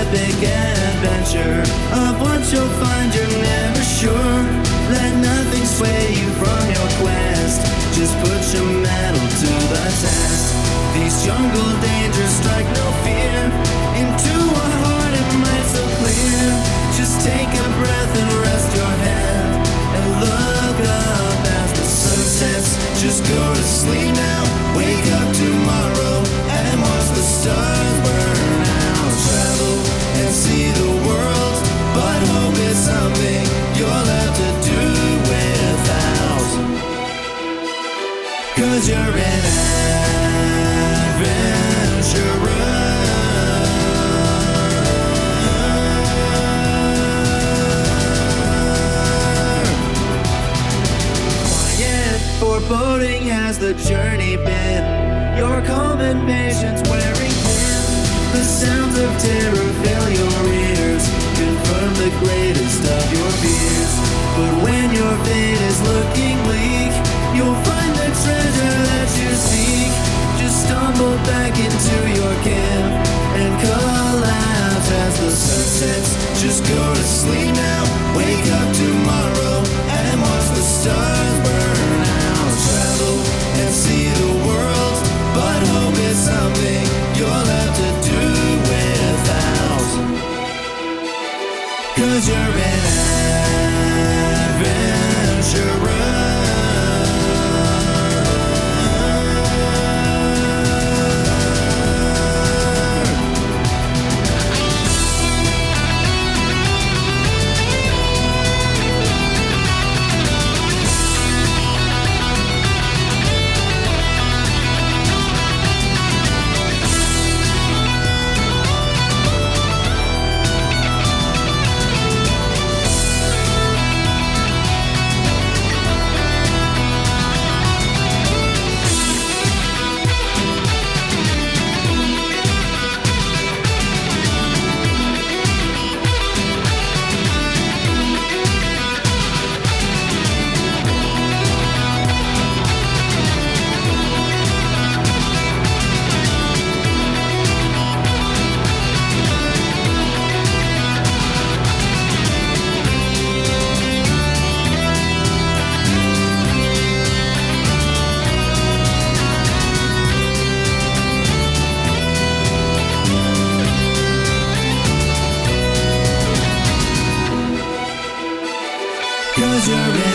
epic adventure of what you'll find, you're never sure. Let nothing sway you from your quest. Just put your mettle to the test. These jungle dangers strike no fear into a heart and mind so clear. Just take a breath and rest your head and look up as the sun sets. Just go to sleep now, wake up tomorrow and watch the stars burn out. Travel and see the world, but hope is something you'll have to do without. 'Cause you're an adventurer. Foreboding has the journey been. Your calm and patience wearing thin. The sounds of terror fill your ears, confirm the greatest of your fears. But when your fate is looking bleak, you'll find the treasure that you seek. Just stumble back into your camp and collapse as the sun sets. Just go to sleep now, wake up tomorrow and watch the stars burn out. Travel and see the world, but hope is something you'll have to do without. 'Cause you're an adventurer. Cause you're